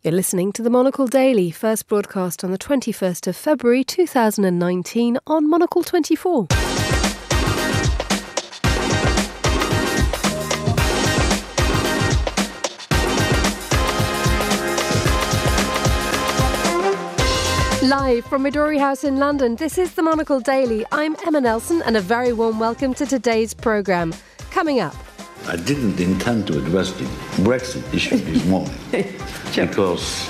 You're listening to the Monocle Daily, first broadcast on the 21st of February 2019 on Monocle 24. Live from Midori House in London, this is the Monocle Daily. I'm Emma Nelson and a very warm welcome to today's programme. Coming up. I didn't intend to address the Brexit issue this morning because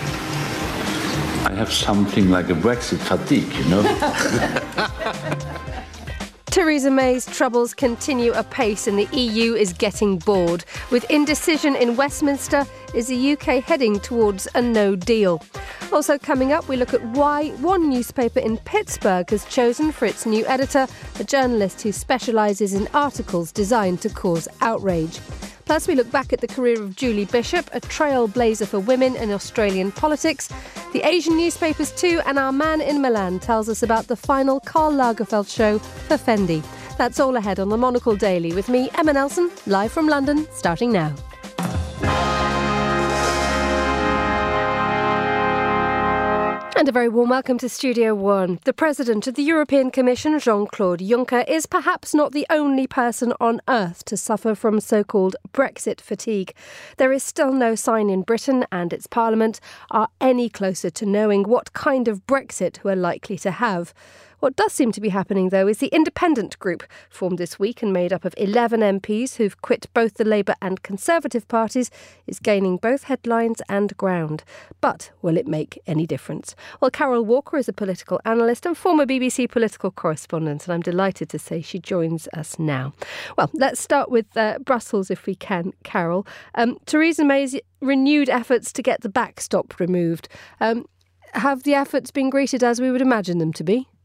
I have something like a Brexit fatigue, you know. Theresa May's troubles continue apace and the EU is getting bored. With indecision in Westminster, is the UK heading towards a no deal? Also coming up, we look at why one newspaper in Pittsburgh has chosen for its new editor a journalist who specialises in articles designed to cause outrage. Plus, we look back at the career of Julie Bishop, a trailblazer for women in Australian politics, the Asian newspapers too, and our man in Milan tells us about the final Karl Lagerfeld show for Fendi. That's all ahead on the Monocle Daily with me, Emma Nelson, live from London, starting now. And a very warm welcome to Studio One. The President of the European Commission, Jean-Claude Juncker, is perhaps not the only person on earth to suffer from so-called Brexit fatigue. There is still no sign in Britain and its Parliament are any closer to knowing what kind of Brexit we're likely to have. What does seem to be happening, though, is the Independent Group, formed this week and made up of 11 MPs who've quit both the Labour and Conservative parties, is gaining both headlines and ground. But will it make any difference? Well, Carol Walker is a political analyst and former BBC political correspondent, and I'm delighted to say she joins us now. Well, let's start with Brussels, if we can, Carol. Theresa May's renewed efforts to get the backstop removed. Have the efforts been greeted as we would imagine them to be?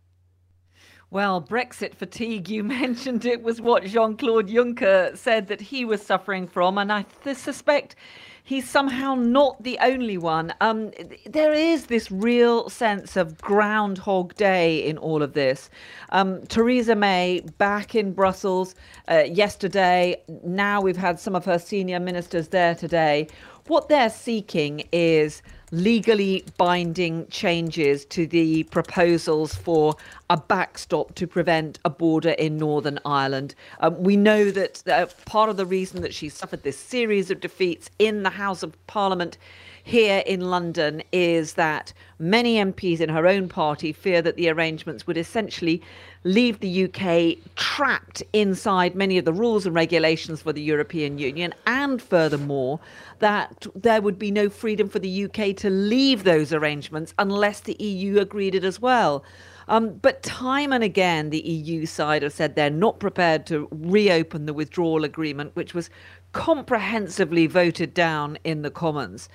Well, Brexit fatigue, you mentioned it, was what Jean-Claude Juncker said that he was suffering from, and I suspect he's somehow not the only one. There is this real sense of Groundhog Day in all of this. Theresa May back in Brussels yesterday. Now we've had some of her senior ministers there today. What they're seeking is legally binding changes to the proposals for a backstop to prevent a border in Northern Ireland. We know that part of the reason that she suffered this series of defeats in the House of Parliament here in London is that many MPs in her own party fear that the arrangements would essentially leave the UK trapped inside many of the rules and regulations for the European Union, and furthermore, that there would be no freedom for the UK to leave those arrangements unless the EU agreed it as well. But time and again, the EU side have said they're not prepared to reopen the withdrawal agreement, which was comprehensively voted down in the Commons.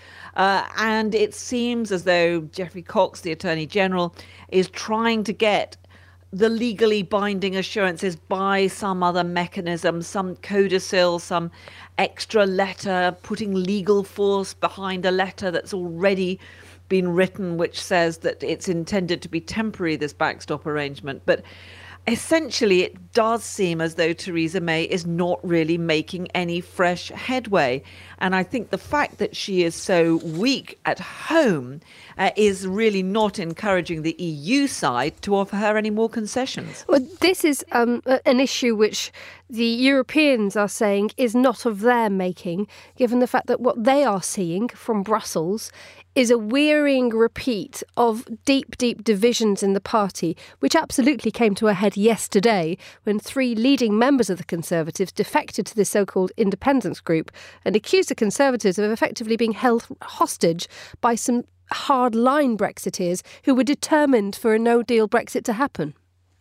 And it seems as though Geoffrey Cox, the Attorney General, is trying to get the legally binding assurances by some other mechanism, some codicil, some extra letter, putting legal force behind a letter that's already been written, which says that it's intended to be temporary, this backstop arrangement. But essentially, it does seem as though Theresa May is not really making any fresh headway. And I think the fact that she is so weak at home is really not encouraging the EU side to offer her any more concessions. Well, this is an issue which the Europeans are saying is not of their making, given the fact that what they are seeing from Brussels is a wearying repeat of deep, deep divisions in the party, which absolutely came to a head yesterday when 3 leading members of the Conservatives defected to the so-called Independence Group and accused the Conservatives of effectively being held hostage by some hard-line Brexiteers who were determined for a no-deal Brexit to happen.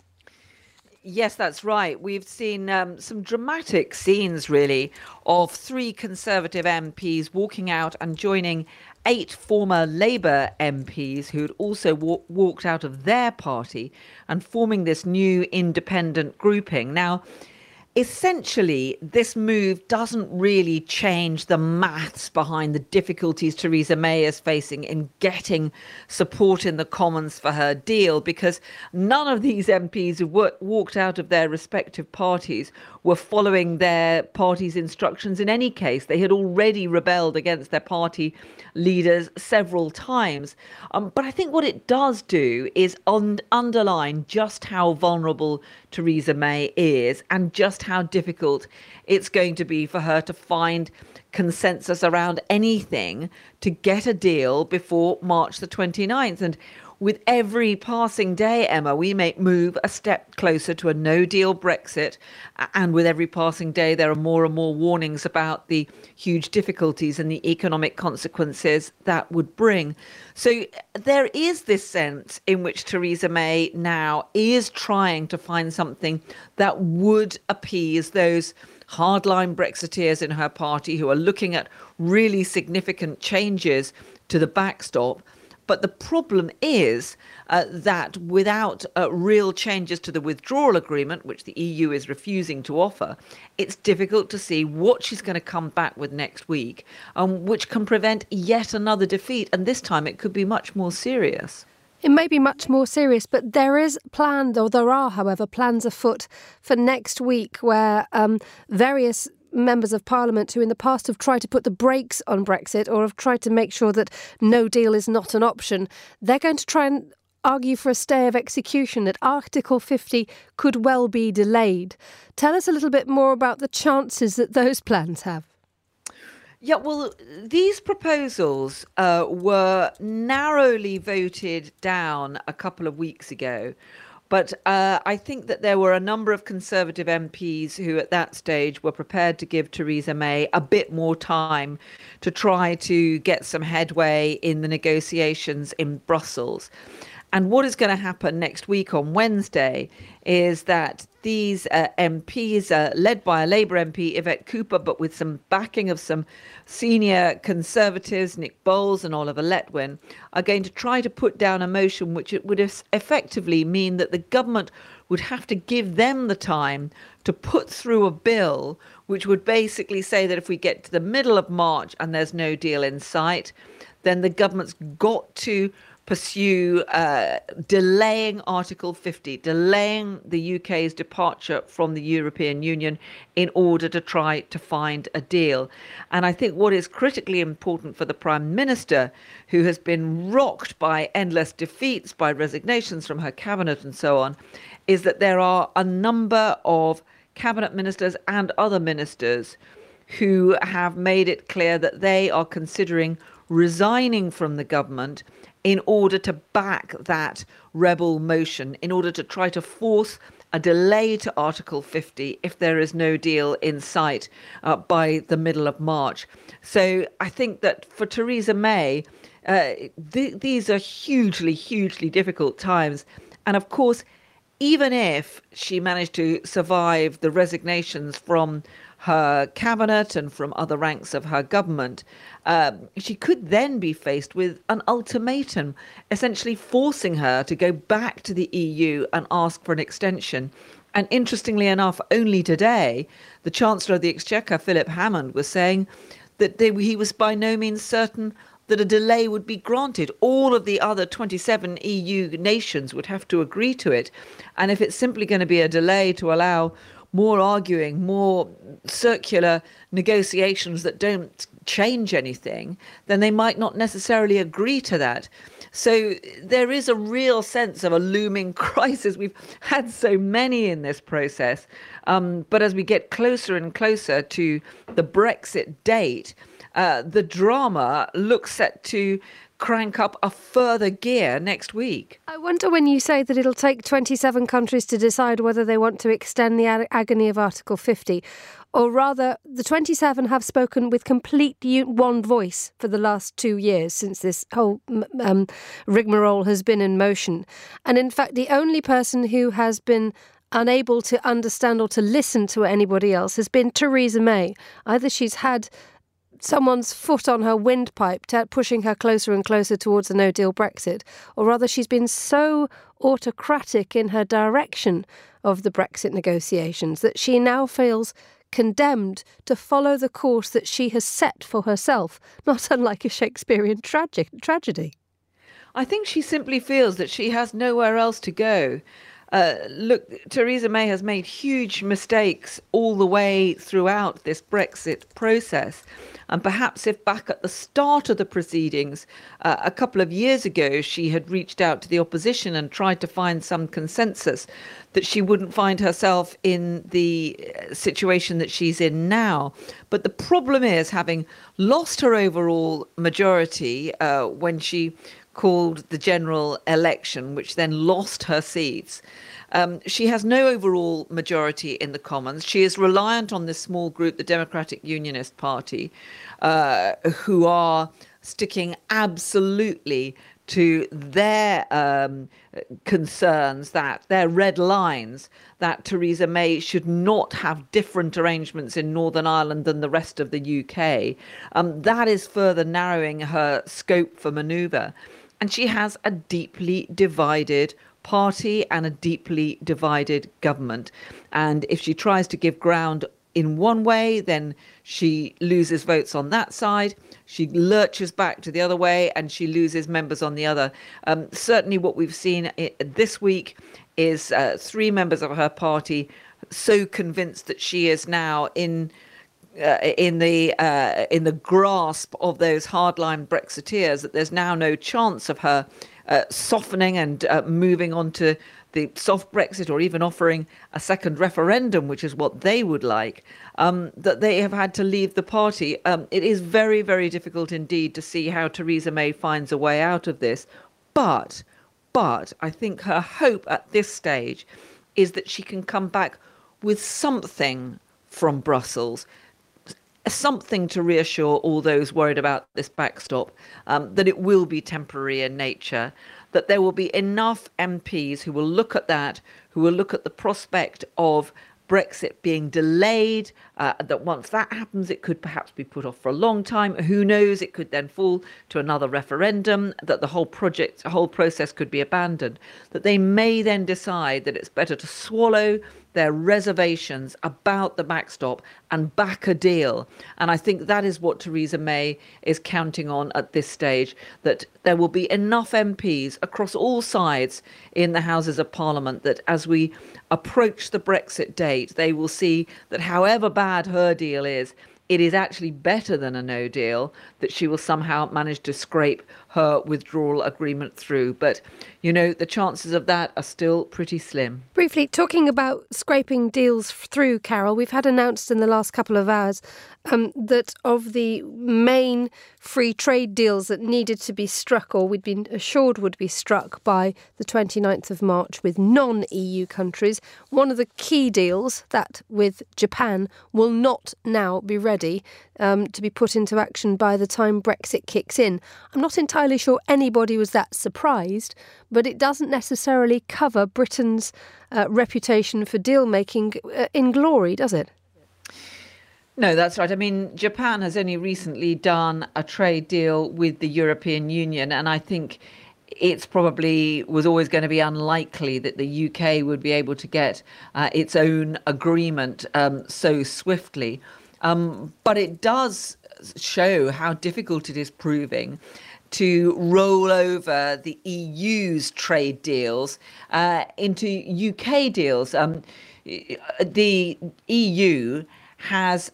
Yes, that's right. We've seen some dramatic scenes, really, of 3 Conservative MPs walking out and joining 8 former Labour MPs who had also walked out of their party and forming this new independent grouping. Now, essentially, this move doesn't really change the maths behind the difficulties Theresa May is facing in getting support in the Commons for her deal, because none of these MPs who walked out of their respective parties were following their party's instructions in any case. They had already rebelled against their party leaders several times. But I think what it does do is underline just how vulnerable Theresa May is and just how difficult it's going to be for her to find consensus around anything to get a deal before March the 29th. And with every passing day, Emma, we may move a step closer to a no-deal Brexit. And with every passing day, there are more and more warnings about the huge difficulties and the economic consequences that would bring. So there is this sense in which Theresa May now is trying to find something that would appease those hardline Brexiteers in her party who are looking at really significant changes to the backstop. But the problem is that without real changes to the withdrawal agreement, which the EU is refusing to offer, it's difficult to see what she's going to come back with next week, which can prevent yet another defeat. And this time it could be much more serious. It may be much more serious, but there are, however, plans afoot for next week where various members of Parliament who in the past have tried to put the brakes on Brexit or have tried to make sure that no deal is not an option, they're going to try and argue for a stay of execution, that Article 50 could well be delayed. Tell us a little bit more about the chances that those plans have. Yeah, well, these proposals were narrowly voted down a couple of weeks ago. But I think that there were a number of Conservative MPs who at that stage were prepared to give Theresa May a bit more time to try to get some headway in the negotiations in Brussels. And what is going to happen next week on Wednesday is that these MPs, led by a Labour MP, Yvette Cooper, but with some backing of some senior Conservatives, Nick Bowles and Oliver Letwin, are going to try to put down a motion which it would effectively mean that the government would have to give them the time to put through a bill which would basically say that if we get to the middle of March and there's no deal in sight, then the government's got to pursue delaying Article 50, delaying the UK's departure from the European Union in order to try to find a deal. And I think what is critically important for the Prime Minister, who has been rocked by endless defeats, by resignations from her cabinet and so on, is that there are a number of cabinet ministers and other ministers who have made it clear that they are considering resigning from the government in order to back that rebel motion, in order to try to force a delay to Article 50 if there is no deal in sight by the middle of March. So I think that for Theresa May, these are hugely, hugely difficult times. And of course, even if she managed to survive the resignations from her cabinet and from other ranks of her government, she could then be faced with an ultimatum, essentially forcing her to go back to the EU and ask for an extension. And interestingly enough, only today, the Chancellor of the Exchequer, Philip Hammond, was saying that he was by no means certain that a delay would be granted. All of the other 27 EU nations would have to agree to it. And if it's simply going to be a delay to allow more arguing, more circular negotiations that don't change anything, then they might not necessarily agree to that. So there is a real sense of a looming crisis. We've had so many in this process. But as we get closer and closer to the Brexit date, the drama looks set to crank up a further gear next week. I wonder, when you say that it'll take 27 countries to decide whether they want to extend the agony of Article 50, or rather, the 27 have spoken with complete one voice for the last 2 years since this whole rigmarole has been in motion. And in fact, the only person who has been unable to understand or to listen to anybody else has been Theresa May. Either she's had someone's foot on her windpipe, pushing her closer and closer towards a no-deal Brexit, or rather she's been so autocratic in her direction of the Brexit negotiations that she now feels condemned to follow the course that she has set for herself, not unlike a Shakespearean tragedy. I think she simply feels that she has nowhere else to go. look, Theresa May has made huge mistakes all the way throughout this Brexit process. And perhaps if back at the start of the proceedings, a couple of years ago, she had reached out to the opposition and tried to find some consensus, that she wouldn't find herself in the situation that she's in now. But the problem is, having lost her overall majority when she called the general election, which then lost her seats, she has no overall majority in the Commons. She is reliant on this small group, the Democratic Unionist Party, who are sticking absolutely to their concerns, that their red lines, that Theresa May should not have different arrangements in Northern Ireland than the rest of the UK. That is further narrowing her scope for manoeuvre. And she has a deeply divided party and a deeply divided government. And if she tries to give ground in one way, then she loses votes on that side. She lurches back to the other way and she loses members on the other. Certainly what we've seen this week is 3 members of her party so convinced that she is now in the grasp of those hardline Brexiteers that there's now no chance of her softening and moving on to the soft Brexit, or even offering a second referendum, which is what they would like, that they have had to leave the party. It is very, very difficult indeed to see how Theresa May finds a way out of this. But I think her hope at this stage is that she can come back with something from Brussels, something to reassure all those worried about this backstop, that it will be temporary in nature, that there will be enough MPs who will look at that, who will look at the prospect of Brexit being delayed, that once that happens, it could perhaps be put off for a long time. Who knows? It could then fall to another referendum, that the whole process could be abandoned, that they may then decide that it's better to swallow their reservations about the backstop and back a deal. And I think that is what Theresa May is counting on at this stage, that there will be enough MPs across all sides in the Houses of Parliament that as we approach the Brexit date, they will see that however bad her deal is, it is actually better than a no deal, that she will somehow manage to scrape her withdrawal agreement through. But, the chances of that are still pretty slim. Briefly, talking about scraping deals through, Carol, we've had announced in the last couple of hours that of the main free trade deals that needed to be struck, or we'd been assured would be struck by the 29th of March with non-EU countries, one of the key deals, that with Japan, will not now be ready to be put into action by the time Brexit kicks in. I'm not entirely sure anybody was that surprised, but it doesn't necessarily cover Britain's reputation for deal-making in glory, does it? No, that's right. I mean, Japan has only recently done a trade deal with the European Union, and I think it's probably was always going to be unlikely that the UK would be able to get its own agreement so swiftly. But it does show how difficult it is proving to roll over the EU's trade deals into UK deals. The EU has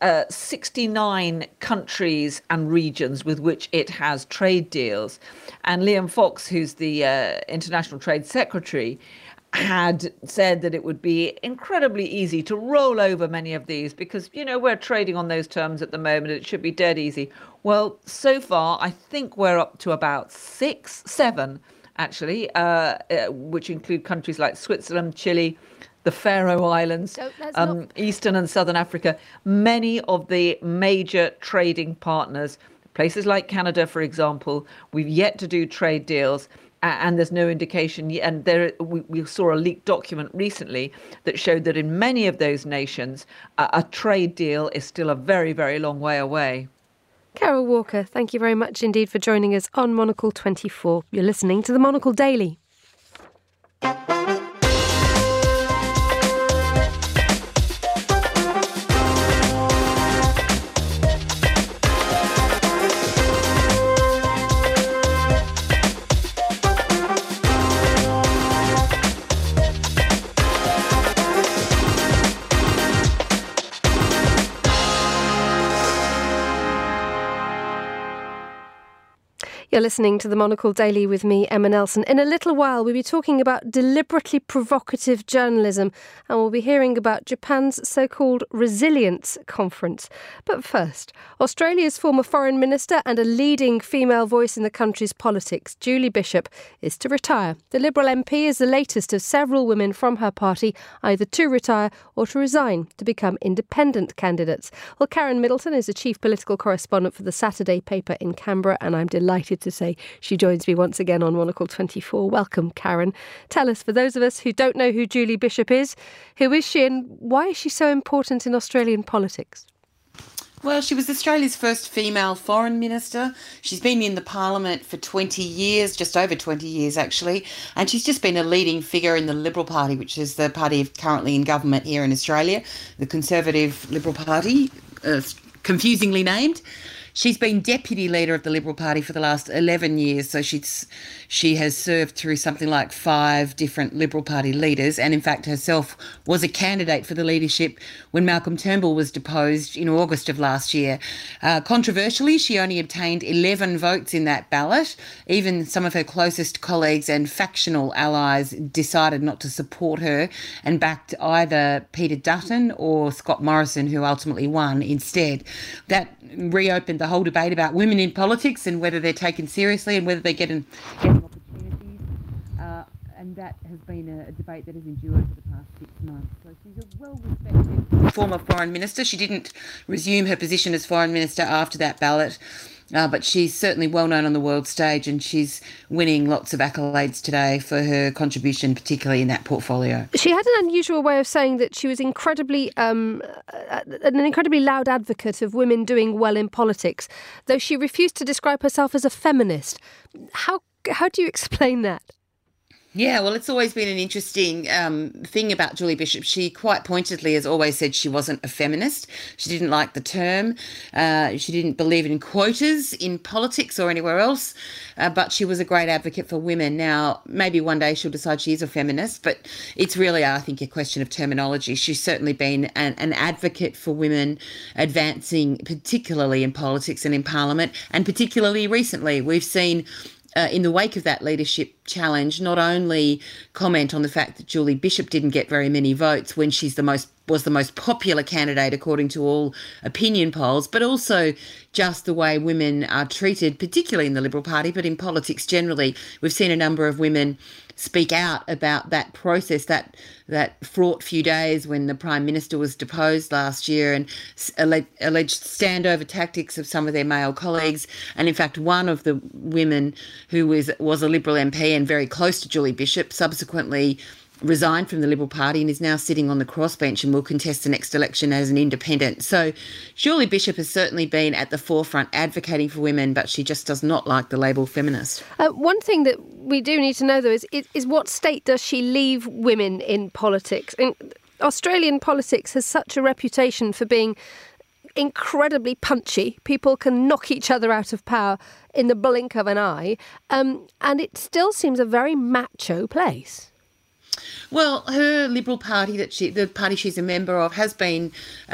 69 countries and regions with which it has trade deals. And Liam Fox, who's the International Trade Secretary, had said that it would be incredibly easy to roll over many of these because, we're trading on those terms at the moment. It should be dead easy. Well, so far, I think we're up to about 7, actually, which include countries like Switzerland, Chile, the Faroe Islands, Eastern and Southern Africa. Many of the major trading partners, places like Canada, for example, we've yet to do trade deals. And there's no indication. And we saw a leaked document recently that showed that in many of those nations, a trade deal is still a very, very long way away. Carol Walker, thank you very much indeed for joining us on Monocle 24. You're listening to the Monocle Daily. You're listening to the Monocle Daily with me, Emma Nelson. In a little while, we'll be talking about deliberately provocative journalism, and we'll be hearing about Japan's so-called Resilience Conference. But first, Australia's former foreign minister and a leading female voice in the country's politics, Julie Bishop, is to retire. The Liberal MP is the latest of several women from her party, either to retire or to resign to become independent candidates. Well, Karen Middleton is the chief political correspondent for the Saturday paper in Canberra, and I'm delighted to say she joins me once again on Monocle 24. Welcome, Karen. Tell us, for those of us who don't know who Julie Bishop is, who is she and why is she so important in Australian politics? Well, she was Australia's first female foreign minister. She's been in the parliament for 20 years, just over 20 years actually, and she's just been a leading figure in the Liberal Party, which is the party currently in government here in Australia, the Conservative Liberal Party, confusingly named. She's been deputy leader of the Liberal Party for the last 11 years, so she has served through something like 5 different Liberal Party leaders, and in fact herself was a candidate for the leadership when Malcolm Turnbull was deposed in August of last year. Controversially, she only obtained 11 votes in that ballot. Even some of her closest colleagues and factional allies decided not to support her and backed either Peter Dutton or Scott Morrison, who ultimately won instead. That reopened the whole debate about women in politics and whether they're taken seriously and whether they get opportunities. And that has been a debate that has endured for the past 6 months. So she's a well-respected former foreign minister. She didn't resume her position as foreign minister after that ballot. But she's certainly well known on the world stage, and she's winning lots of accolades today for her contribution, particularly in that portfolio. She had an unusual way of saying that she was an incredibly loud advocate of women doing well in politics, though she refused to describe herself as a feminist. How do you explain that? Yeah, well, it's always been an interesting thing about Julie Bishop. She quite pointedly has always said she wasn't a feminist. She didn't like the term. She didn't believe in quotas in politics or anywhere else, but she was a great advocate for women. Now, maybe one day she'll decide she is a feminist, but it's really, I think, a question of terminology. She's certainly been an advocate for women advancing, particularly in politics and in Parliament, and particularly recently. We've seen in the wake of that leadership challenge, not only comment on the fact that Julie Bishop didn't get very many votes when she's was the most popular candidate according to all opinion polls, but also just the way women are treated, particularly in the Liberal Party, but in politics generally. We've seen a number of women speak out about that process, that fraught few days when the Prime Minister was deposed last year, and alleged standover tactics of some of their male colleagues. And in fact, one of the women who was a Liberal MP and very close to Julie Bishop subsequently resigned from the Liberal Party and is now sitting on the crossbench and will contest the next election as an independent. So Julie Bishop has certainly been at the forefront advocating for women, but she just does not like the label feminist. One thing that we do need to know, though, is what state does she leave women in politics? Australian politics has such a reputation for being incredibly punchy. People can knock each other out of power in the blink of an eye, and it still seems a very macho place. Well, her Liberal Party, the party she's a member of, has been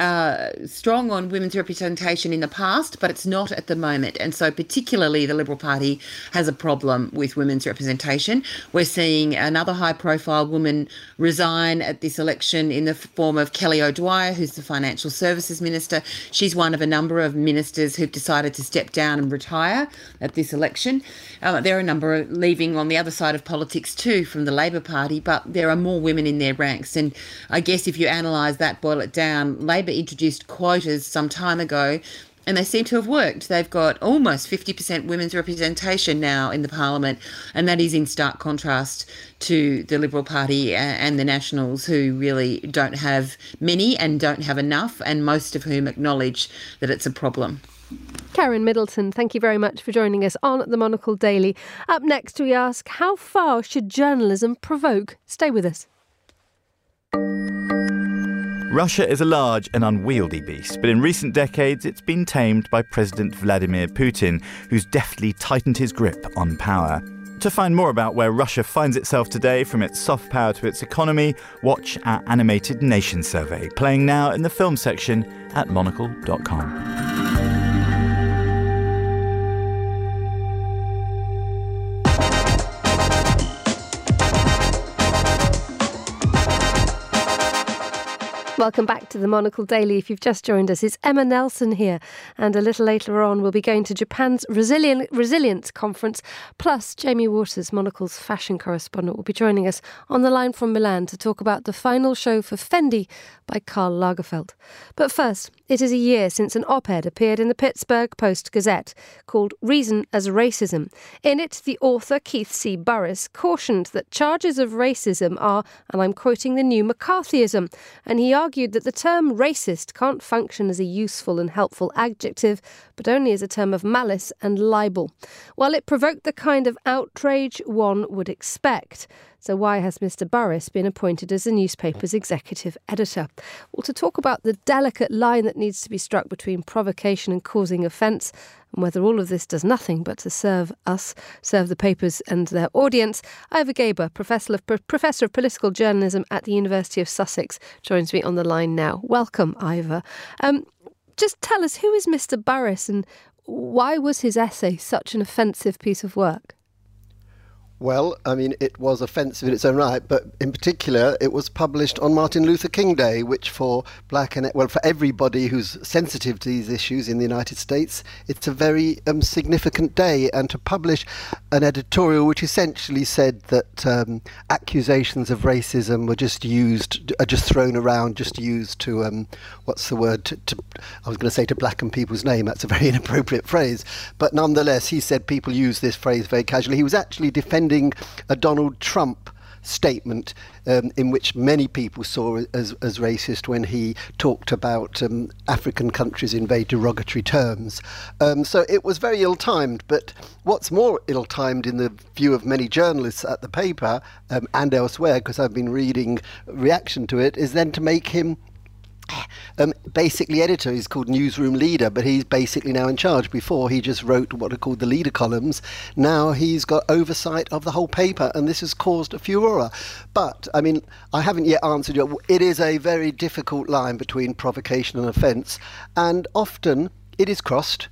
strong on women's representation in the past, but it's not at the moment. And so particularly the Liberal Party has a problem with women's representation. We're seeing another high-profile woman resign at this election in the form of Kelly O'Dwyer, who's the Financial Services Minister. She's one of a number of ministers who've decided to step down and retire at this election. There are a number leaving on the other side of politics too from the Labor Party, but there are more women in their ranks. And I guess if you analyse that, boil it down, Labor introduced quotas some time ago and they seem to have worked. They've got almost 50% women's representation now in the Parliament, and that is in stark contrast to the Liberal Party and the Nationals, who really don't have many and don't have enough, and most of whom acknowledge that it's a problem. Karen Middleton, thank you very much for joining us on the Monocle Daily. Up next, we ask, how far should journalism provoke? Stay with us. Russia is a large and unwieldy beast, but in recent decades it's been tamed by President Vladimir Putin, who's deftly tightened his grip on power. To find more about where Russia finds itself today, from its soft power to its economy, watch our animated nation survey, playing now in the film section at monocle.com. Welcome back to the Monocle Daily. If you've just joined us, it's Emma Nelson here. And a little later on, we'll be going to Japan's Resilience Conference. Plus, Jamie Waters, Monocle's fashion correspondent, will be joining us on the line from Milan to talk about the final show for Fendi by Karl Lagerfeld. But first, it is a year since an op-ed appeared in the Pittsburgh Post-Gazette called Reason as Racism. In it, the author, Keith C. Burris, cautioned that charges of racism are, and I'm quoting, the new McCarthyism, and he argued that the term racist can't function as a useful and helpful adjective, but only as a term of malice and libel. While it provoked the kind of outrage one would expect. So why has Mr. Burris been appointed as the newspaper's executive editor? Well, to talk about the delicate line that needs to be struck between provocation and causing offence, and whether all of this does nothing but to serve the papers and their audience, Ivor Gaber, Professor of Political Journalism at the University of Sussex, joins me on the line now. Welcome, Ivor. Just tell us, who is Mr. Burris and why was his essay such an offensive piece of work? Well, I mean, it was offensive in its own right, but in particular, it was published on Martin Luther King Day, which for for everybody who's sensitive to these issues in the United States, it's a very significant day. And to publish an editorial which essentially said that accusations of racism were just thrown around, just used to, I was going to say to blacken people's name. That's a very inappropriate phrase. But nonetheless, he said people use this phrase very casually. He was actually defending a Donald Trump statement in which many people saw as racist when he talked about African countries in very derogatory terms. So it was very ill-timed, but what's more ill-timed in the view of many journalists at the paper and elsewhere, because I've been reading reaction to it, is then to make him basically editor. He's called newsroom leader, but he's basically now in charge. Before, he just wrote what are called the leader columns. Now he's got oversight of the whole paper, and this has caused a furore. But I mean, I haven't yet answered you. It is a very difficult line between provocation and offence, and often it is crossed.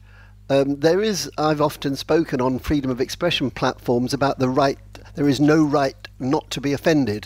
I've often spoken on freedom of expression platforms about the right. There is no right not to be offended.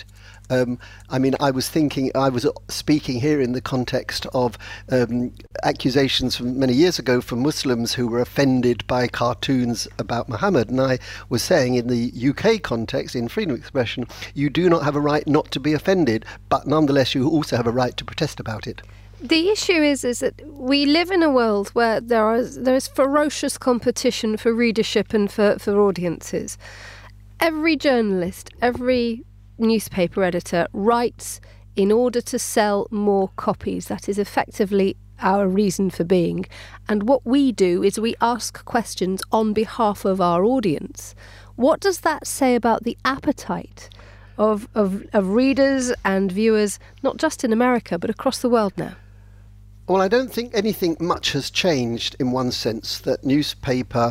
I mean, I was speaking here in the context of accusations from many years ago from Muslims who were offended by cartoons about Muhammad. And I was saying in the UK context, in freedom of expression, you do not have a right not to be offended, but nonetheless you also have a right to protest about it. The issue is that we live in a world where there is ferocious competition for readership and for audiences. Every journalist, every newspaper editor writes in order to sell more copies. That is effectively our reason for being. And what we do is we ask questions on behalf of our audience. What does that say about the appetite of readers and viewers, not just in America, but across the world now? Well, I don't think anything much has changed in one sense, that newspaper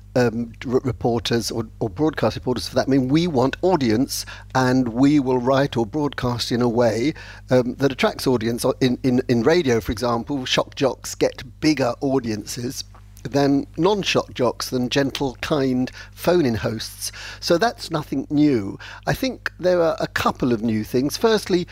reporters or broadcast reporters for that. I mean, we want audience, and we will write or broadcast in a way that attracts audience. In radio, for example, shock jocks get bigger audiences than non-shock jocks, than gentle, kind phone-in hosts. So that's nothing new. I think there are a couple of new things. Firstly,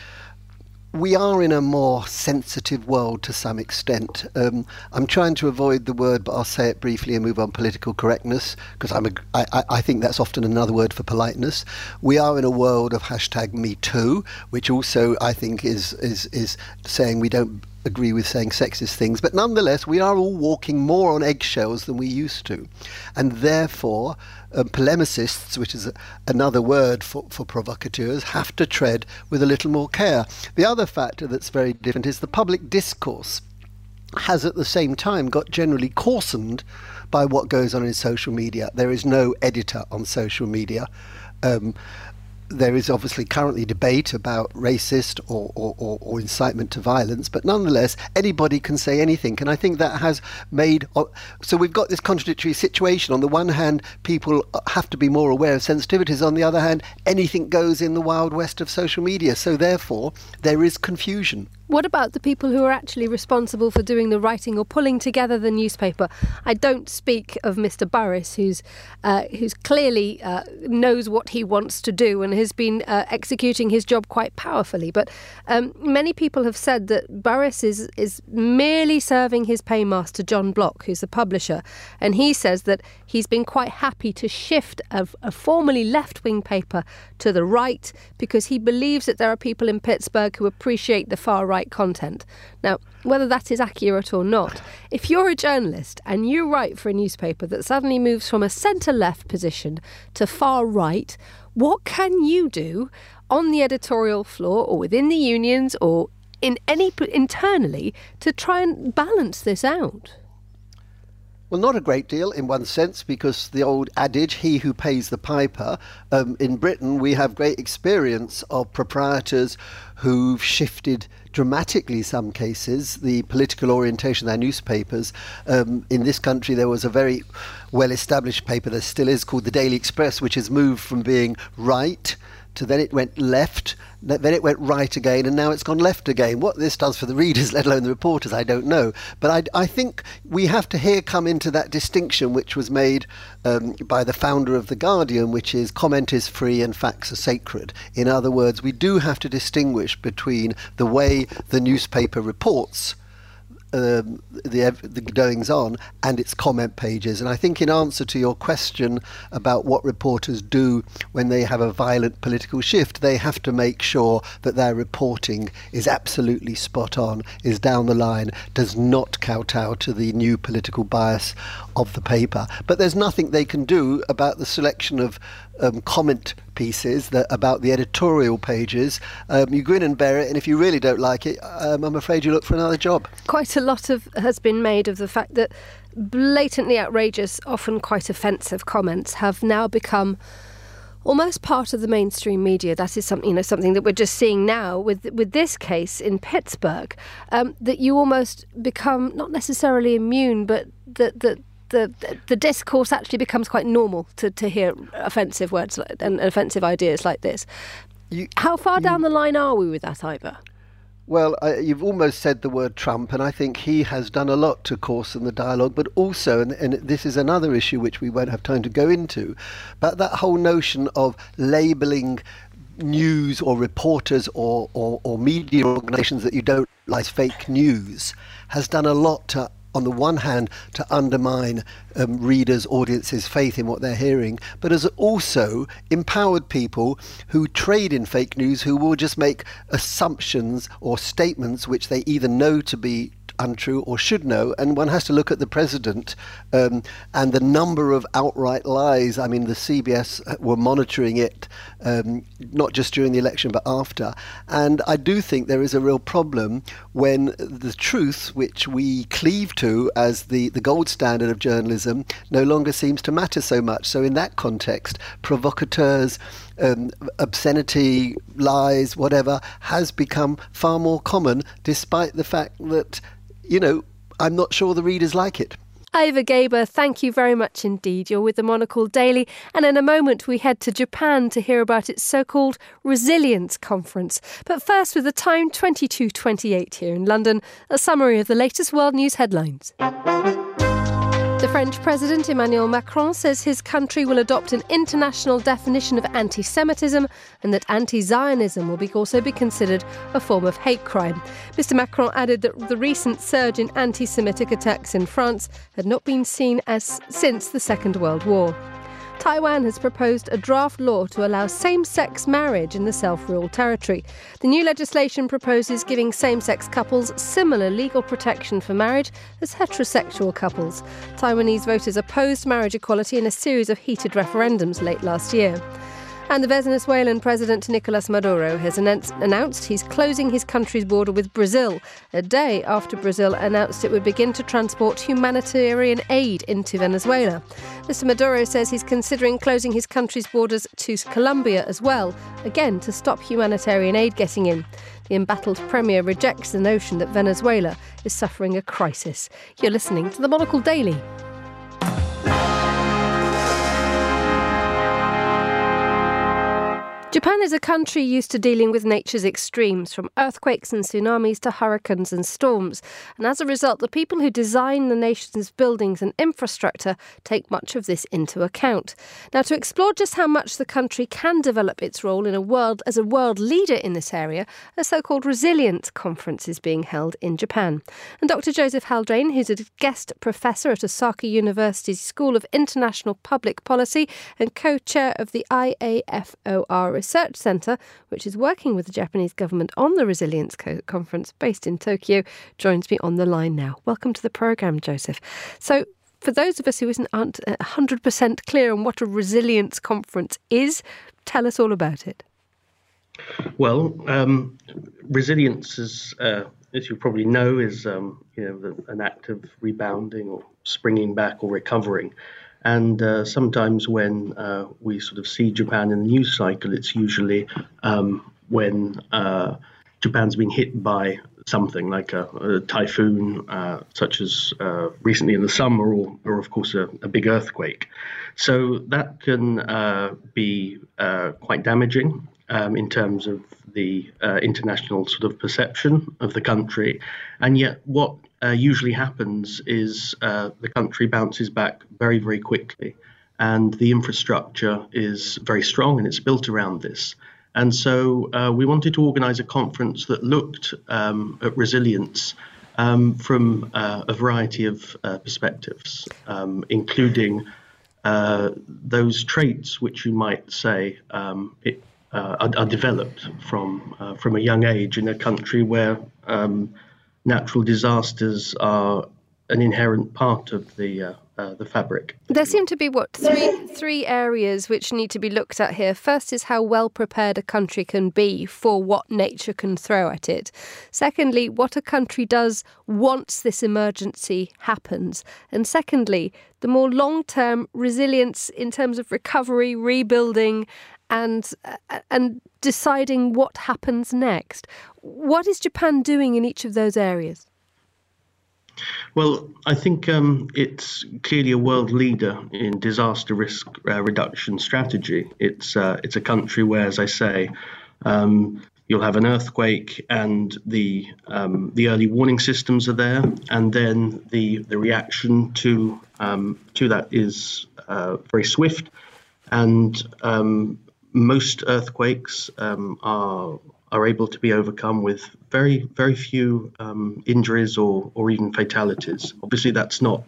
we are in a more sensitive world to some extent. I'm trying to avoid the word, but I'll say it briefly and move on. Political correctness, because I think that's often another word for politeness. We are in a world of #MeToo, which also I think is saying we don't agree with saying sexist things, but nonetheless we are all walking more on eggshells than we used to, and therefore polemicists, which is another word for provocateurs, have to tread with a little more care. The other factor that's very different is the public discourse has at the same time got generally coarsened by what goes on in social media. There is no editor on social media. There is obviously currently debate about racist or incitement to violence, but nonetheless, anybody can say anything. And I think that has made... So we've got this contradictory situation. On the one hand, people have to be more aware of sensitivities. On the other hand, anything goes in the wild west of social media. So therefore, there is confusion. What about the people who are actually responsible for doing the writing or pulling together the newspaper? I don't speak of Mr. Burris, who's clearly knows what he wants to do and has been executing his job quite powerfully. But many people have said that Boris is merely serving his paymaster, John Block, who's the publisher. And he says that he's been quite happy to shift a formerly left-wing paper to the right because he believes that there are people in Pittsburgh who appreciate the far-right content. Now, whether that is accurate or not, if you're a journalist and you write for a newspaper that suddenly moves from a centre-left position to far-right, what can you do on the editorial floor or within the unions or internally to try and balance this out? Well, not a great deal in one sense, because the old adage, he who pays the piper, in Britain we have great experience of proprietors who've shifted dramatically, some cases, the political orientation of their newspapers. In this country there was a very well-established paper, there still is, called the Daily Express, which has moved from being right to then it went left, then it went right again, and now it's gone left again. What this does for the readers, let alone the reporters, I don't know. But I think we have to here come into that distinction which was made by the founder of The Guardian, which is comment is free and facts are sacred. In other words, we do have to distinguish between the way the newspaper reports the goings on and its comment pages. And I think in answer to your question about what reporters do when they have a violent political shift, they have to make sure that their reporting is absolutely spot on, is down the line, does not kowtow to the new political bias of the paper. But there's nothing they can do about the selection of comment pieces about the editorial pages. You grin and bear it, and if you really don't like it, I'm afraid you look for another job. Quite a lot has been made of the fact that blatantly outrageous, often quite offensive comments have now become almost part of the mainstream media. That is something that we're just seeing now with this case in Pittsburgh, that you almost become not necessarily immune, but the discourse actually becomes quite normal to hear offensive words and offensive ideas like this. How far down the line are we with that, Ivor? Well, you've almost said the word Trump, and I think he has done a lot to coarsen the dialogue, but also, and this is another issue which we won't have time to go into, but that whole notion of labelling news or reporters or media organisations that you don't like fake news has done a lot to, on the one hand, to undermine readers' audiences' faith in what they're hearing, but has also empowered people who trade in fake news, who will just make assumptions or statements which they either know to be untrue or should know. And one has to look at the president and the number of outright lies. I mean, the CBS were monitoring it not just during the election but after. And I do think there is a real problem when the truth, which we cleave to as the gold standard of journalism, no longer seems to matter so much. So in that context, provocateurs, obscenity, lies, whatever, has become far more common, despite the fact that, I'm not sure the readers like it. Ivor Gaber, thank you very much indeed. You're with the Monocle Daily, and in a moment we head to Japan to hear about its so-called Resilience Conference. But first, with the time 22:28 here in London, a summary of the latest world news headlines. The French President Emmanuel Macron says his country will adopt an international definition of anti-Semitism and that anti-Zionism will also be considered a form of hate crime. Mr. Macron added that the recent surge in anti-Semitic attacks in France had not been seen since the Second World War. Taiwan has proposed a draft law to allow same-sex marriage in the self-ruled territory. The new legislation proposes giving same-sex couples similar legal protection for marriage as heterosexual couples. Taiwanese voters opposed marriage equality in a series of heated referendums late last year. And the Venezuelan President Nicolas Maduro has announced he's closing his country's border with Brazil, a day after Brazil announced it would begin to transport humanitarian aid into Venezuela. Mr. Maduro says he's considering closing his country's borders to Colombia as well, again to stop humanitarian aid getting in. The embattled premier rejects the notion that Venezuela is suffering a crisis. You're listening to the Monocle Daily. Japan is a country used to dealing with nature's extremes, from earthquakes and tsunamis to hurricanes and storms. And as a result, the people who design the nation's buildings and infrastructure take much of this into account. Now, to explore just how much the country can develop its role in as a world leader in this area, a so-called Resilience Conference is being held in Japan. And Dr. Joseph Haldane, who's a guest professor at Osaka University's School of International Public Policy and co-chair of the IAFOR Research Centre, which is working with the Japanese government on the Resilience Conference based in Tokyo, joins me on the line now. Welcome to the programme, Joseph. So, for those of us who aren't 100% clear on what a Resilience Conference is, tell us all about it. Well, resilience is, as you probably know, is an act of rebounding or springing back or recovering. And sometimes when we sort of see Japan in the news cycle, it's usually when Japan's been hit by something like a typhoon, such as recently in the summer, or of course a big earthquake. So that can be quite damaging in terms of the international sort of perception of the country. And yet what usually happens is the country bounces back very, very quickly, and the infrastructure is very strong and it's built around this. And so we wanted to organise a conference that looked at resilience from a variety of perspectives, including those traits which you might say are developed from a young age in a country where natural disasters are an inherent part of the fabric. There seem to be, three areas which need to be looked at here. First is how well prepared a country can be for what nature can throw at it. Secondly, what a country does once this emergency happens. And secondly, the more long-term resilience in terms of recovery, rebuilding, and deciding what happens next. What is Japan doing in each of those areas? Well, I think it's clearly a world leader in disaster risk reduction strategy. It's a country where, as I say, you'll have an earthquake, and the early warning systems are there, and then the reaction to that is very swift, and most earthquakes are able to be overcome with very, very few injuries or even fatalities. Obviously, that's not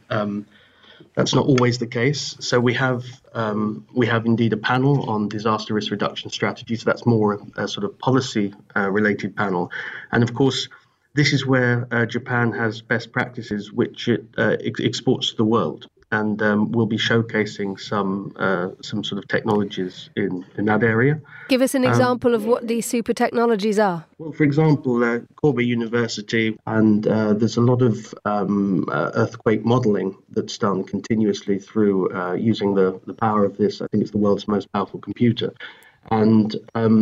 always the case. So we have indeed a panel on disaster risk reduction strategy. So that's more a sort of policy related panel, and of course, this is where Japan has best practices which it exports to the world. And we'll be showcasing some sort of technologies in that area. Give us an example of what these super technologies are. Well, for example, Kobe University, and there's a lot of earthquake modelling that's done continuously through using the power of this. I think it's the world's most powerful computer. And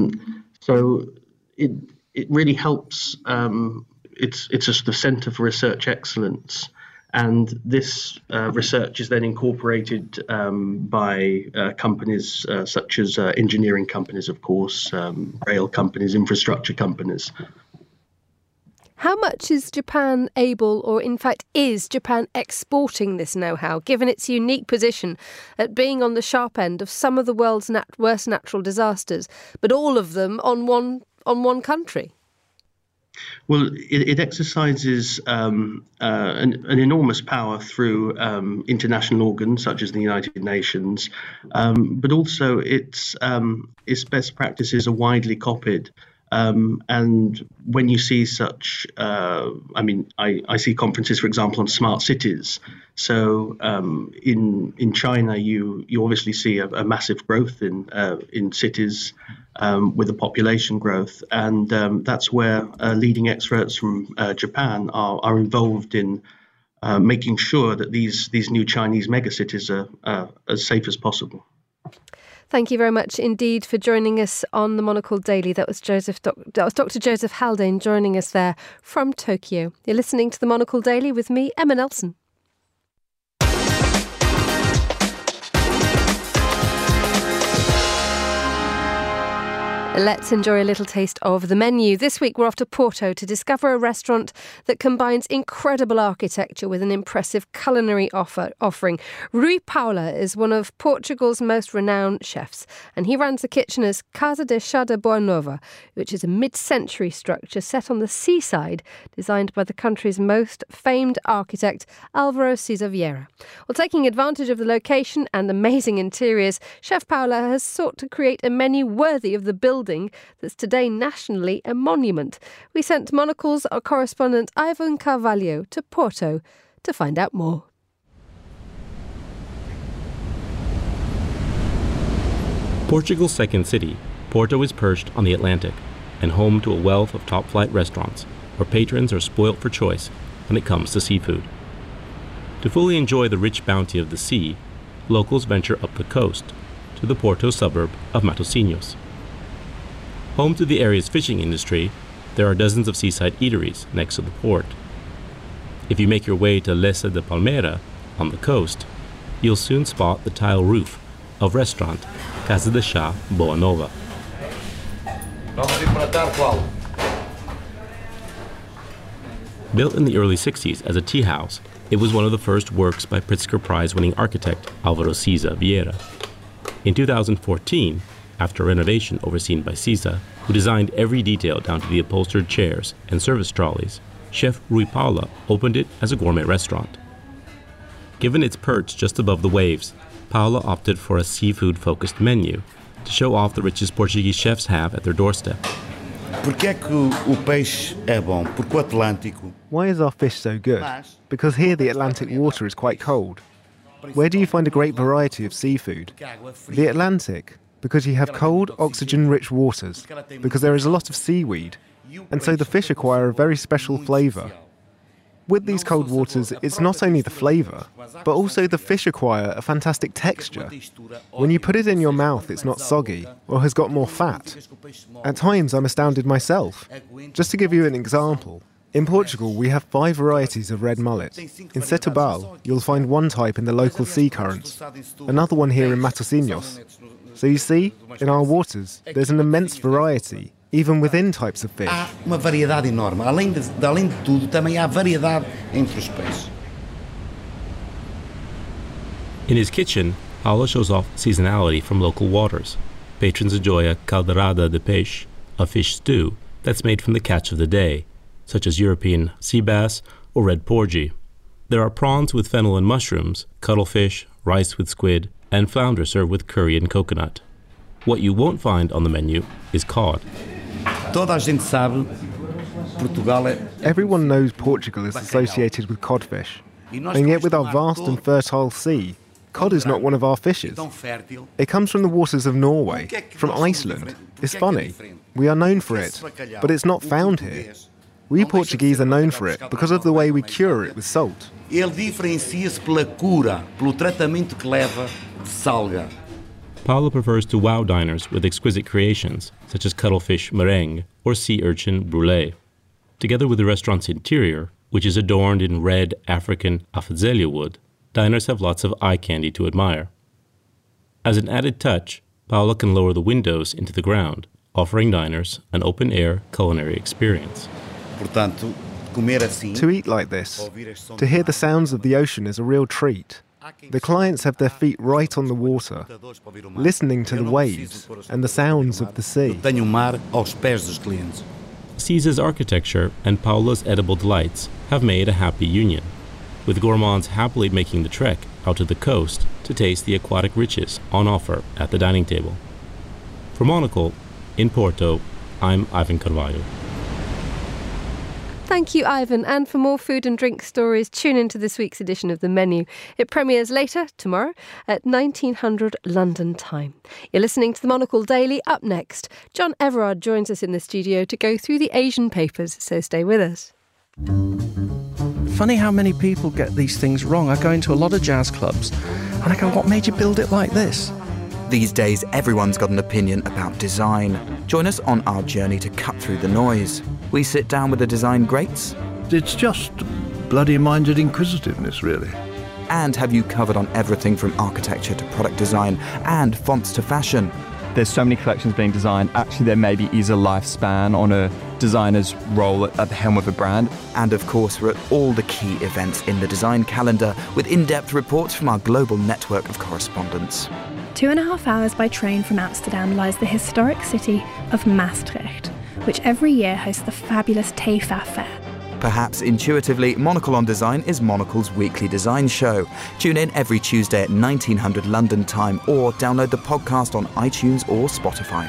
so it really helps. It's a sort of centre for research excellence. And this research is then incorporated by companies such as engineering companies, of course, rail companies, infrastructure companies. How much is Japan able, or in fact is Japan exporting this know-how, given its unique position at being on the sharp end of some of the world's worst natural disasters, but all of them on one country? Well, it exercises an enormous power through international organs such as the United Nations, but also its best practices are widely copied. And when you see such, I see conferences, for example, on smart cities. So in China, you obviously see a massive growth in cities with the population growth, and that's where leading experts from Japan are involved in making sure that these new Chinese megacities are as safe as possible. Thank you very much indeed for joining us on the Monocle Daily. That was Dr. Joseph Haldane joining us there from Tokyo. You're listening to the Monocle Daily with me, Emma Nelson. Let's enjoy a little taste of the menu. This week we're off to Porto to discover a restaurant that combines incredible architecture with an impressive culinary offering. Rui Paula is one of Portugal's most renowned chefs, and he runs the kitchen as Casa de Chá da Boa Nova, which is a mid-century structure set on the seaside, designed by the country's most famed architect, Álvaro Siza Vieira. Well, taking advantage of the location and amazing interiors, Chef Paula has sought to create a menu worthy of the building that's today nationally a monument. We sent Monocle's correspondent Ivan Carvalho to Porto to find out more. Portugal's second city, Porto is perched on the Atlantic and home to a wealth of top-flight restaurants where patrons are spoilt for choice when it comes to seafood. To fully enjoy the rich bounty of the sea, locals venture up the coast to the Porto suburb of Matosinhos. Home to the area's fishing industry, there are dozens of seaside eateries next to the port. If you make your way to Lessa de Palmeira on the coast, you'll soon spot the tile roof of restaurant Casa de Chá Boa Nova. Built in the early 60s as a tea house, it was one of the first works by Pritzker Prize-winning architect Álvaro Siza Vieira. In 2014, after renovation overseen by Siza, who designed every detail down to the upholstered chairs and service trolleys, Chef Rui Paula opened it as a gourmet restaurant. Given its perch just above the waves, Paula opted for a seafood-focused menu to show off the riches Portuguese chefs have at their doorstep. Why is our fish so good? Because here the Atlantic water is quite cold. Where do you find a great variety of seafood? The Atlantic, because you have cold, oxygen-rich waters, because there is a lot of seaweed, and so the fish acquire a very special flavour. With these cold waters, it's not only the flavour, but also the fish acquire a fantastic texture. When you put it in your mouth, it's not soggy, or has got more fat. At times, I'm astounded myself. Just to give you an example, in Portugal, we have 5 varieties of red mullet. In Setúbal, you'll find one type in the local sea currents, another one here in Matosinhos. So you see, in our waters, there's an immense variety, even within types of fish. Uma variedade enorme. Além de tudo, também há variedade entre os peixes. In his kitchen, Paula shows off seasonality from local waters. Patrons enjoy a caldeirada de peixe, a fish stew that's made from the catch of the day, such as European sea bass or red porgy. There are prawns with fennel and mushrooms, cuttlefish, rice with squid, and flounder served with curry and coconut. What you won't find on the menu is cod. Everyone knows Portugal is associated with codfish, and yet with our vast and fertile sea, cod is not one of our fishes. It comes from the waters of Norway, from Iceland. It's funny, we are known for it, but it's not found here. We Portuguese are known for it because of the way we cure it with salt. Ele diferencia-se pela cura, pelo tratamento que leva de salga. Paula prefers to wow diners with exquisite creations, such as cuttlefish meringue or sea urchin brulee. Together with the restaurant's interior, which is adorned in red African afazelia wood, diners have lots of eye candy to admire. As an added touch, Paula can lower the windows into the ground, offering diners an open-air culinary experience. To eat like this, to hear the sounds of the ocean is a real treat. The clients have their feet right on the water, listening to the waves and the sounds of the sea. Siza's architecture and Paula's edible delights have made a happy union, with gourmands happily making the trek out to the coast to taste the aquatic riches on offer at the dining table. For Monocle, in Porto, I'm Ivan Carvalho. Thank you, Ivan. And for more food and drink stories, tune into this week's edition of The Menu. It premieres later, tomorrow, at 1900 London time. You're listening to the Monocle Daily. Up next, John Everard joins us in the studio to go through the Asian papers, so stay with us. Funny how many people get these things wrong. I go into a lot of jazz clubs and I go, what made you build it like this? These days, everyone's got an opinion about design. Join us on our journey to cut through the noise. We sit down with the design greats. It's just bloody-minded inquisitiveness, really. And have you covered on everything from architecture to product design and fonts to fashion. there's so many collections being designed, actually there maybe is a lifespan on a designer's role at the helm of a brand. And of course, we're at all the key events in the design calendar with in-depth reports from our global network of correspondents. 2.5 hours by train from Amsterdam lies the historic city of Maastricht, which every year hosts the fabulous TEFA Fair. Perhaps intuitively, Monocle on Design is Monocle's weekly design show. Tune in every Tuesday at 1900 London time or download the podcast on iTunes or Spotify.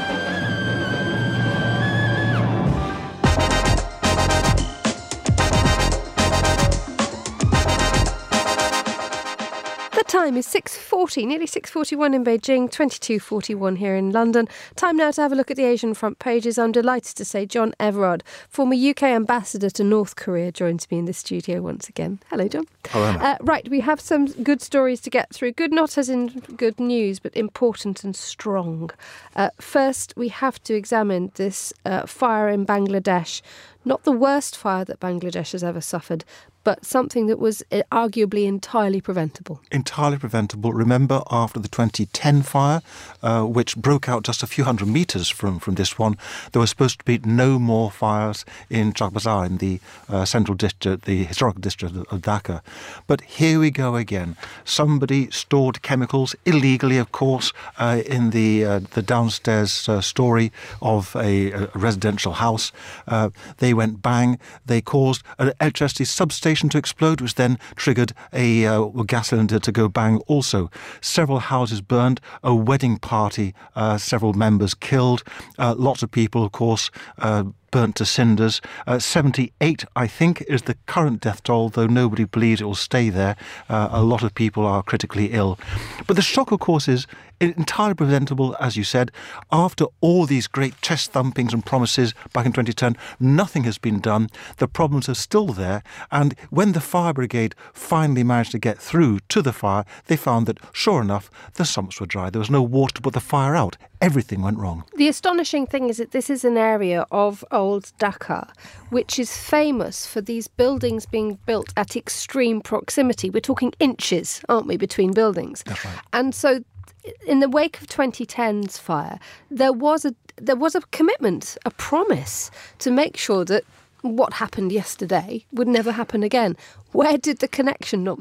Time is 6:40, nearly 6:41 in Beijing, 22:41 here in London. Time now to have a look at the Asian front pages. I'm delighted to say John Everard, former UK ambassador to North Korea, joins me in the studio once again. Hello, John. Hello. Right, we have some good stories to get through. Good not as in good news, but important and strong. First, we have to examine this fire in Bangladesh. Not the worst fire that Bangladesh has ever suffered, but something that was arguably entirely preventable. Entirely preventable. Remember, after the 2010 fire, which broke out just a few hundred metres from this one, there was supposed to be no more fires in Chak Bazar, in the central district, the historical district of Dhaka. But here we go again. Somebody stored chemicals, illegally, of course, in the downstairs story of a residential house. They went bang. They caused an electricity substation to explode, which then triggered a gas cylinder to go bang also. Several houses burned, a wedding party, several members killed, lots of people, of course, burnt to cinders. 78, I think, is the current death toll, though nobody believes it will stay there. A lot of people are critically ill. But the shock, of course, is entirely preventable, as you said. After all these great chest thumpings and promises back in 2010, nothing has been done. The problems are still there. And when the fire brigade finally managed to get through to the fire, they found that, sure enough, the sumps were dry. There was no water to put the fire out. Everything went wrong. The astonishing thing is that this is an area of old Dhaka, which is famous for these buildings being built at extreme proximity. We're talking inches, aren't we, between buildings? That's right. And so in the wake of 2010's fire, there was a commitment, a promise to make sure that what happened yesterday would never happen again. Where did the connection not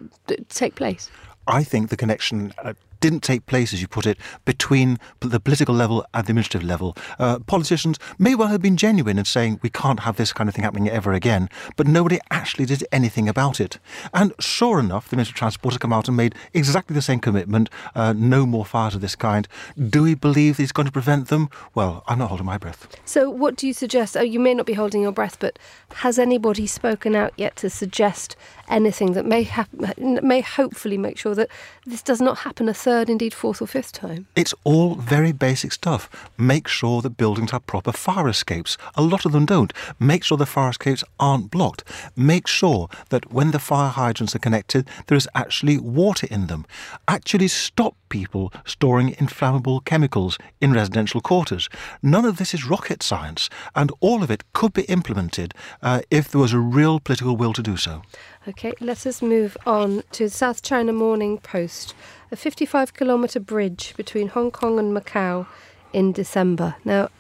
take place? I think the connection didn't take place, as you put it, between the political level and the administrative level. Politicians may well have been genuine in saying we can't have this kind of thing happening ever again, but nobody actually did anything about it. And sure enough, the Ministry of Transport has come out and made exactly the same commitment, no more fires of this kind. Do we believe that it's going to prevent them? Well, I'm not holding my breath. So what do you suggest? Oh, you may not be holding your breath, but has anybody spoken out yet to suggest anything that may hopefully make sure that this does not happen a third, indeed fourth or fifth time? It's all very basic stuff. Make sure that buildings have proper fire escapes. A lot of them don't. Make sure the fire escapes aren't blocked. Make sure that when the fire hydrants are connected, there is actually water in them. Actually stop people storing inflammable chemicals in residential quarters. None of this is rocket science, and all of it could be implemented if there was a real political will to do so. OK, let us move on to the South China Morning Post. A 55-kilometre bridge between Hong Kong and Macau in December. Now,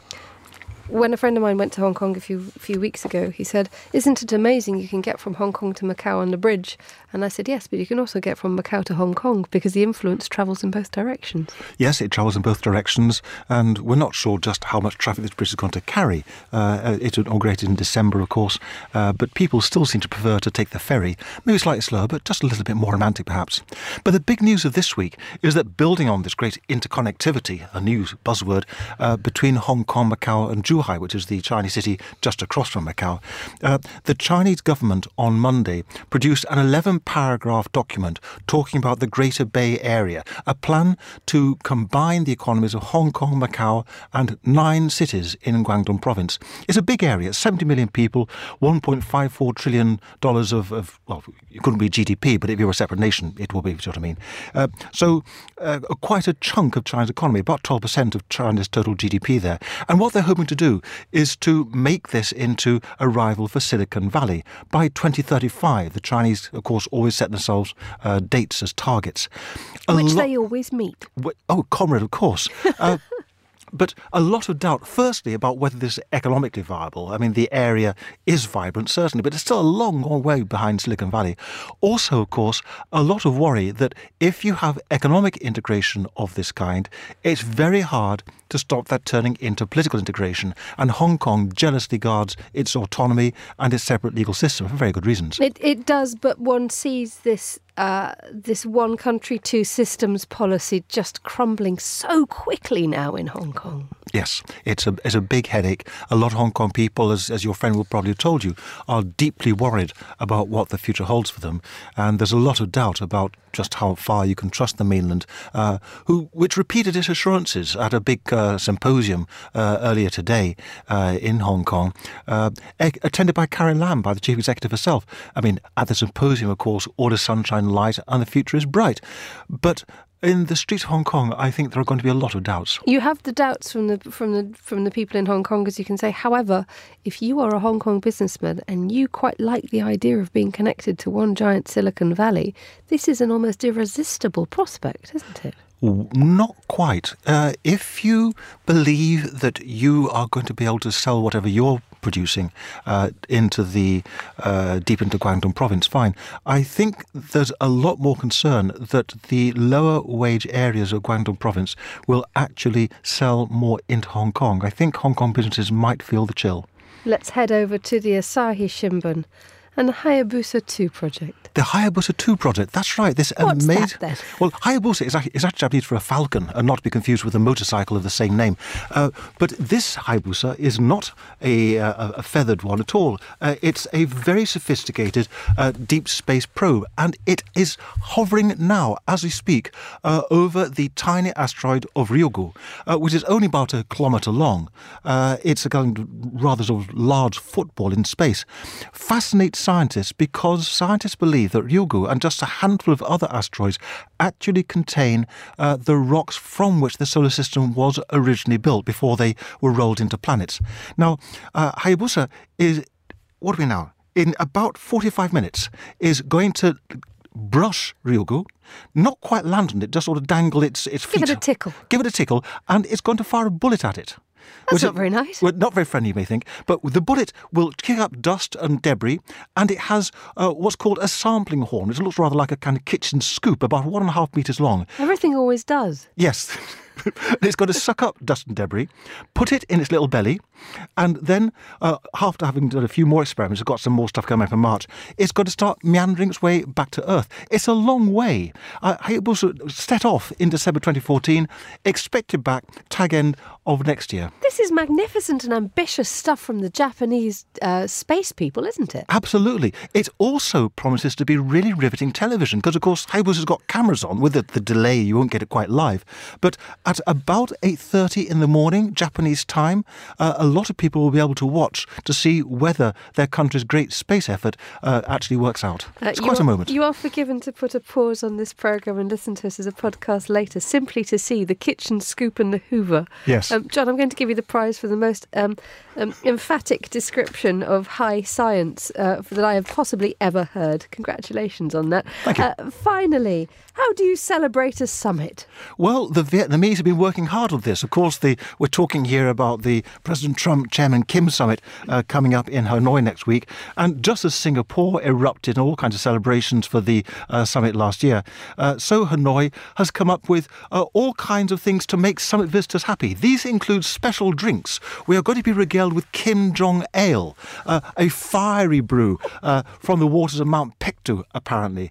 when a friend of mine went to Hong Kong a few weeks ago, he said, "Isn't it amazing you can get from Hong Kong to Macau on the bridge?" And I said, yes, but you can also get from Macau to Hong Kong because the influence travels in both directions. Yes, it travels in both directions, and we're not sure just how much traffic this bridge is going to carry. It was inaugurated in December, of course, but people still seem to prefer to take the ferry, maybe slightly slower, but just a little bit more romantic perhaps. But the big news of this week is that building on this great interconnectivity, a new buzzword, between Hong Kong, Macau and Zhuhai, which is the Chinese city just across from Macau, the Chinese government on Monday produced an 11-paragraph document talking about the Greater Bay Area, a plan to combine the economies of Hong Kong, Macau and 9 cities in Guangdong province. It's a big area, 70 million people, $1.54 trillion of well, it couldn't be GDP, but if you were a separate nation, it will be, if you know what I mean. So quite a chunk of China's economy, about 12% of China's total GDP there. And what they're hoping to do do is to make this into a rival for Silicon Valley. By 2035, the Chinese, of course, always set themselves dates as targets. Which they always meet. Oh, comrade, of course. But a lot of doubt, firstly, about whether this is economically viable. I mean, the area is vibrant, certainly, but it's still a long, long way behind Silicon Valley. Also, of course, a lot of worry that if you have economic integration of this kind, it's very hard to stop that turning into political integration. And Hong Kong jealously guards its autonomy and its separate legal system for very good reasons. It does, but one sees this one country, two systems policy just crumbling so quickly now in Hong Kong. Yes, it's a big headache. A lot of Hong Kong people, as your friend will probably have told you, are deeply worried about what the future holds for them. And there's a lot of doubt about just how far you can trust the mainland, which repeated its assurances at a big symposium earlier today in Hong Kong, attended by Carrie Lam, by the chief executive herself. I mean, at the symposium, of course, all is sunshine, light, and the future is bright. But in the streets of Hong Kong, I think there are going to be a lot of doubts. You have the doubts from the people in Hong Kong, as you can say. However, if you are a Hong Kong businessman and you quite like the idea of being connected to one giant Silicon Valley, this is an almost irresistible prospect, isn't it? Not quite. If you believe that you are going to be able to sell whatever you're producing into the deep into Guangdong province, fine. I think there's a lot more concern that the lower wage areas of Guangdong province will actually sell more into Hong Kong. I think Hong Kong businesses might feel the chill. Let's head over to the Asahi Shimbun and the Hayabusa 2 project. The Hayabusa 2 project, that's right. This What's that then? Well, Hayabusa is actually Japanese for a falcon, and not to be confused with a motorcycle of the same name. But this Hayabusa is not a feathered one at all. It's a very sophisticated deep space probe, and it is hovering now, as we speak, over the tiny asteroid of Ryugu, which is only about 1 kilometre long. It's a kind of rather sort of large football in space. Fascinates scientists because scientists believe that Ryugu and just a handful of other asteroids actually contain the rocks from which the solar system was originally built before they were rolled into planets. Now, Hayabusa is, what are we now? In about 45 minutes, is going to brush Ryugu, not quite land on it, just sort of dangle its feet. Give it a tickle. Give it a tickle, and it's going to fire a bullet at it. That's not very nice. Well, not very friendly, you may think, but the bullet will kick up dust and debris, and it has what's called a sampling horn. It looks rather like a kind of kitchen scoop, about 1.5 metres long. Everything always does. Yes. It's going to suck up dust and debris, put it in its little belly, and then, after having done a few more experiments, it's got some more stuff coming up in March, it's going to start meandering its way back to Earth. It's a long way. Hayabusa set off in December 2014, expected back tag end of next year. This is magnificent and ambitious stuff from the Japanese space people, isn't it? Absolutely. It also promises to be really riveting television, because, of course, Hayabusa's got cameras on. With the delay, you won't get it quite live. But at about 8:30 in the morning, Japanese time, a lot of people will be able to watch to see whether their country's great space effort actually works out. It's quite a moment. You are forgiven to put a pause on this programme and listen to us as a podcast later, simply to see the kitchen scoop and the Hoover. Yes. John, I'm going to give you the prize for the most emphatic description of high science that I have possibly ever heard. Congratulations on that. Thank you. Finally, how do you celebrate a summit? Well, the Vietnamese have been working hard on this. Of course, we're talking here about the President Trump, Chairman Kim summit coming up in Hanoi next week. And just as Singapore erupted in all kinds of celebrations for the summit last year, so Hanoi has come up with all kinds of things to make summit visitors happy. These include special drinks. We are going to be regaled with Kim Jong Ale, a fiery brew from the waters of Mount Pektu, apparently.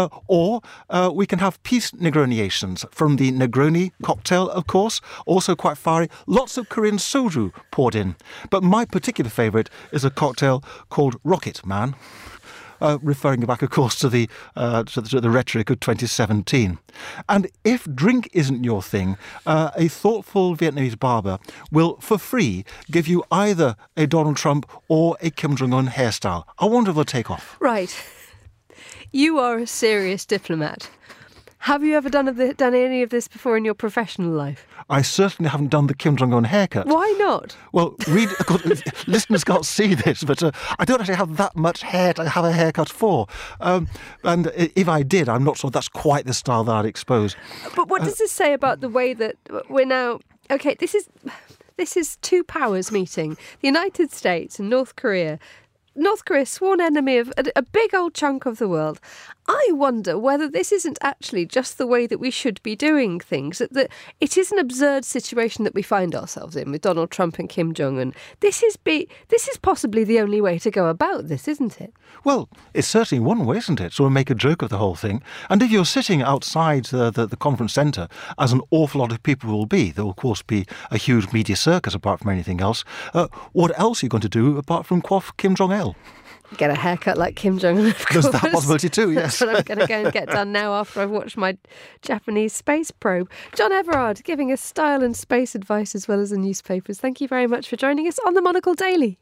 Or we can have peace Negroniations from the Negroni cocktail, of course, also quite fiery. Lots of Korean soju poured in. But my particular favourite is a cocktail called Rocket Man, referring back, of course, to the rhetoric of 2017. And if drink isn't your thing, a thoughtful Vietnamese barber will, for free, give you either a Donald Trump or a Kim Jong-un hairstyle. I wonder if they'll take off. Right. You are a serious diplomat. Have you ever done any of this before in your professional life? I certainly haven't done the Kim Jong-un haircut. Why not? Well, listeners can't see this, but I don't actually have that much hair to have a haircut for. And if I did, I'm not sure that's quite the style that I'd expose. But what does this say about the way that we're now... OK, this is two powers meeting. The United States and North Korea. North Korea, sworn enemy of a big old chunk of the world. I wonder whether this isn't actually just the way that we should be doing things, that it is an absurd situation that we find ourselves in with Donald Trump and Kim Jong-un. This is possibly the only way to go about this, isn't it? Well, it's certainly one way, isn't it? So we'll make a joke of the whole thing. And if you're sitting outside the conference centre, as an awful lot of people will be, there will, of course, be a huge media circus apart from anything else. What else are you going to do apart from quaff Kim Jong-il? Get a haircut like Kim Jong-un, of course. There's that possibility too, yes. That's what I'm going to go and get done now after I've watched my Japanese space probe. John Everard giving us style and space advice as well as the newspapers. Thank you very much for joining us on the Monocle Daily.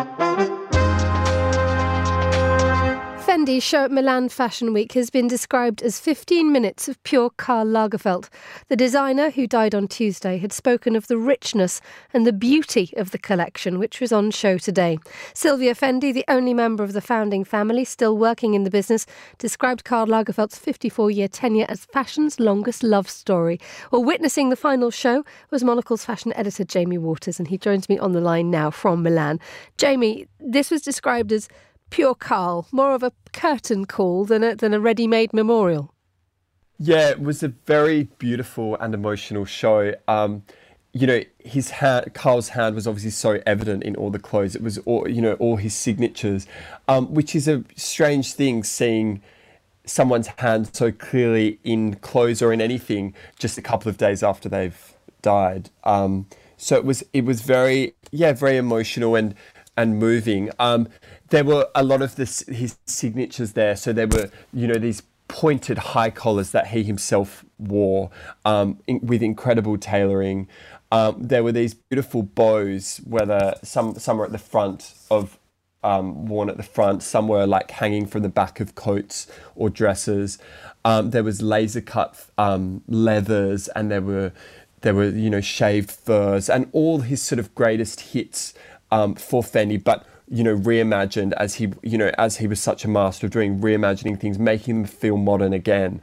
Fendi's show at Milan Fashion Week has been described as 15 minutes of pure Karl Lagerfeld. The designer, who died on Tuesday, had spoken of the richness and the beauty of the collection, which was on show today. Sylvia Fendi, the only member of the founding family still working in the business, described Karl Lagerfeld's 54-year tenure as fashion's longest love story. Well, witnessing the final show was Monocle's fashion editor Jamie Waters, and he joins me on the line now from Milan. Jamie, this was described as pure Karl, more of a curtain call than a ready-made memorial. Yeah, it was a very beautiful and emotional show. His hand, Karl's hand was obviously so evident in all the clothes. It was all his signatures, which is a strange thing, seeing someone's hand so clearly in clothes or in anything just a couple of days after they've died. So it was very emotional and moving. There were a lot of his signatures there. So there were, these pointed high collars that he himself wore with incredible tailoring. There were these beautiful bows, whether some were at the front of worn at the front, some were like hanging from the back of coats or dresses. There was laser cut leathers, and there were shaved furs, and all his sort of greatest hits for Fendi, but reimagined as he was such a master of doing, reimagining things, making them feel modern again.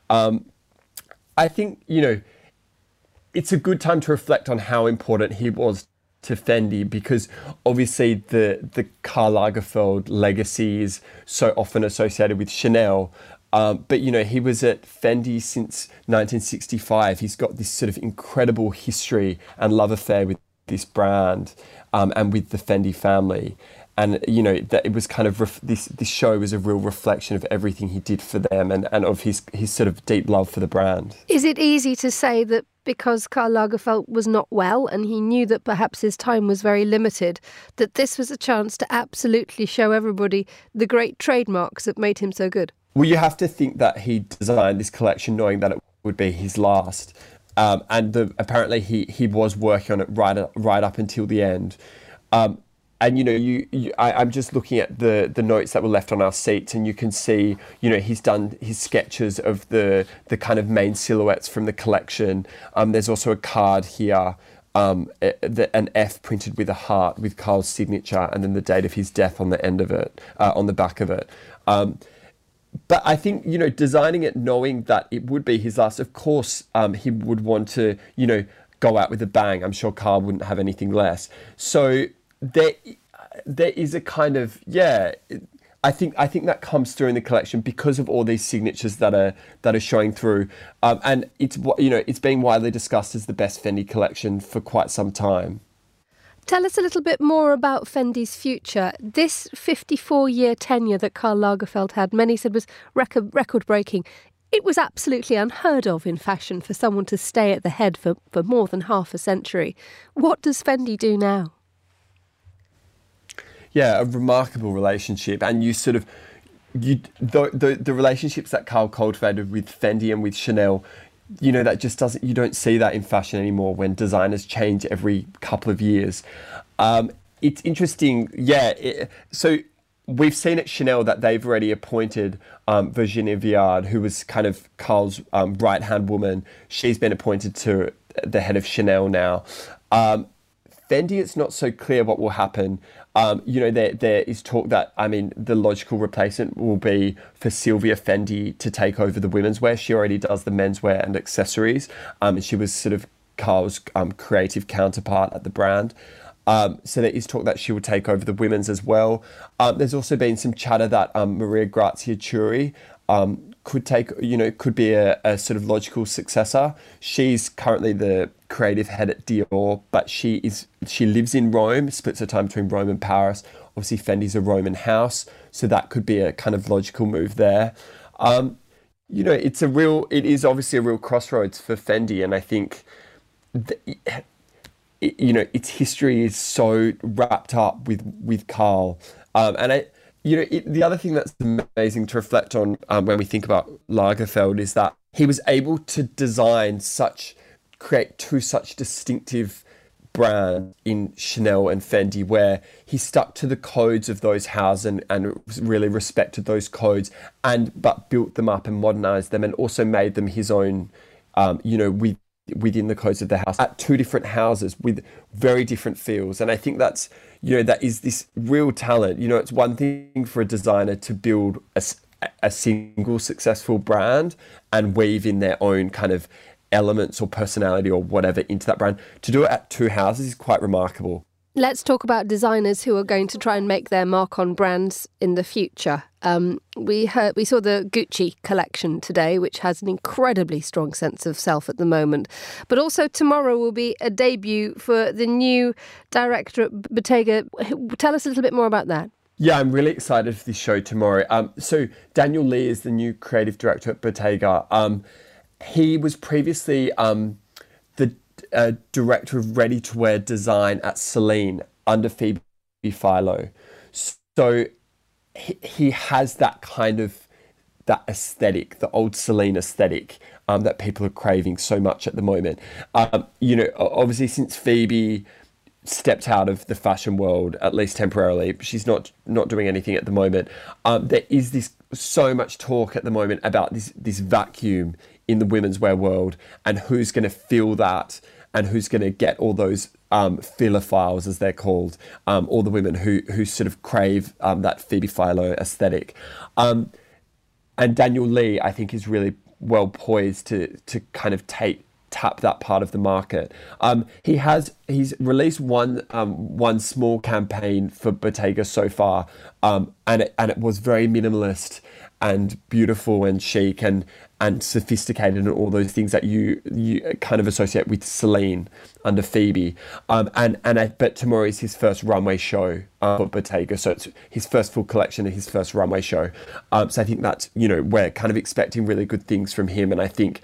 I think it's a good time to reflect on how important he was to Fendi, because obviously the Karl Lagerfeld legacy is so often associated with Chanel. But he was at Fendi since 1965. He's got this sort of incredible history and love affair with this brand and with the Fendi family. And, that it was kind of, this show was a real reflection of everything he did for them and of his sort of deep love for the brand. Is it easy to say that because Karl Lagerfeld was not well and he knew that perhaps his time was very limited, that this was a chance to absolutely show everybody the great trademarks that made him so good? Well, you have to think that he designed this collection knowing that it would be his last. And apparently he was working on it right up until the end. And I'm just looking at the notes that were left on our seats, and you can see, he's done his sketches of the kind of main silhouettes from the collection. There's also a card here, an F printed with a heart with Karl's signature, and then the date of his death on the end of it, on the back of it. But I think, designing it knowing that it would be his last, of course, he would want to, go out with a bang. I'm sure Karl wouldn't have anything less. So there is a kind of, I think that comes through in the collection because of all these signatures that are showing through. And it's being widely discussed as the best Fendi collection for quite some time. Tell us a little bit more about Fendi's future. This 54-year tenure that Karl Lagerfeld had, many said was record-breaking. It was absolutely unheard of in fashion for someone to stay at the head for more than half a century. What does Fendi do now? Yeah, a remarkable relationship. And the relationships that Karl cultivated with Fendi and with Chanel, that just doesn't, you don't see that in fashion anymore when designers change every couple of years. It's interesting. So we've seen at Chanel that they've already appointed Virginie Viard, who was kind of Karl's right-hand woman. She's been appointed to the head of Chanel now. Fendi, it's not so clear what will happen. There is talk that, the logical replacement will be for Sylvia Fendi to take over the women's wear. She already does the menswear and accessories. And she was sort of Karl's creative counterpart at the brand. So there is talk that she will take over the women's as well. There's also been some chatter that Maria Grazia Chiuri could be a sort of logical successor. She's currently the creative head at Dior, but she lives in Rome, splits her time between Rome and Paris. Obviously, Fendi's a Roman house, so that could be a kind of logical move there. It is obviously a real crossroads for Fendi, and I think its history is so wrapped up with Karl, the other thing that's amazing to reflect on when we think about Lagerfeld is that he was able to create two such distinctive brands in Chanel and Fendi, where he stuck to the codes of those houses and really respected those codes, but built them up and modernized them, and also made them his own, within the codes of the house, at two different houses with very different feels. And I think that is this real talent. It's one thing for a designer to build a single successful brand and weave in their own kind of elements or personality or whatever into that brand. To do it at two houses is quite remarkable. Let's talk about designers who are going to try and make their mark on brands in the future. We saw the Gucci collection today, which has an incredibly strong sense of self at the moment. But also tomorrow will be a debut for the new director at Bottega. Tell us a little bit more about that. Yeah, I'm really excited for this show tomorrow. So Daniel Lee is the new creative director at Bottega. He was previously the director of ready-to-wear design at Celine under Phoebe Philo. So he has that kind of that aesthetic, the old Celine aesthetic that people are craving so much at the moment. Obviously since Phoebe stepped out of the fashion world, at least temporarily, she's not doing anything at the moment. There is this so much talk at the moment about this vacuum in the women's wear world, and who's going to fill that, and who's going to get all those philophiles, as they're called, all the women who sort of crave that Phoebe Philo aesthetic. And Daniel Lee, I think, is really well poised to kind of tap that part of the market. He's released one small campaign for Bottega so far, and it was very minimalist and beautiful and chic and sophisticated and all those things that you kind of associate with Celine under Phoebe. But tomorrow is his first runway show for Bottega, so it's his first full collection and his first runway show. So I think that's, we're kind of expecting really good things from him, and I think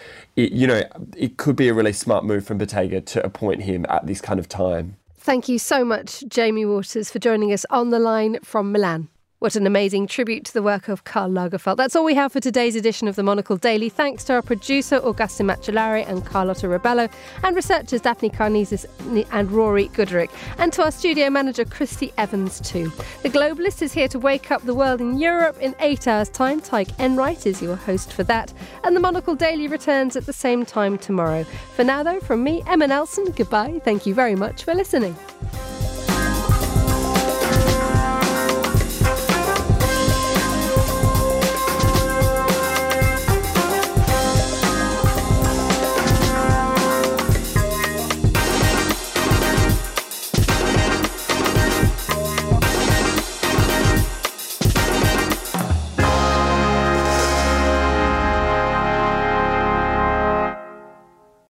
it could be a really smart move from Bottega to appoint him at this kind of time. Thank you so much, Jamie Waters, for joining us on the line from Milan. What an amazing tribute to the work of Karl Lagerfeld. That's all we have for today's edition of the Monocle Daily. Thanks to our producer, Augusta Macellari and Carlotta Rebello, and researchers Daphne Carnesis and Rory Gooderick, and to our studio manager, Christy Evans, too. The Globalist is here to wake up the world in Europe in 8 hours' time. Tyke Enright is your host for that. And the Monocle Daily returns at the same time tomorrow. For now, though, from me, Emma Nelson, goodbye. Thank you very much for listening.